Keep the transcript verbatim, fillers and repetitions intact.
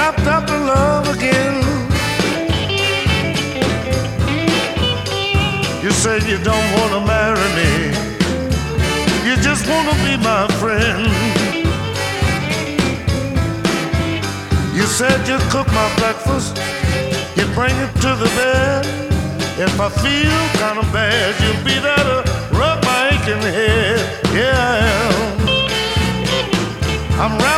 wrapped up in love again. You say you don't want to marry me, you just want to be my friend. You said you'd cook my breakfast, you'd bring it to the bed. If I feel kind of bad, you'll be there to rub my aching head. Yeah, I am. I'm wrapped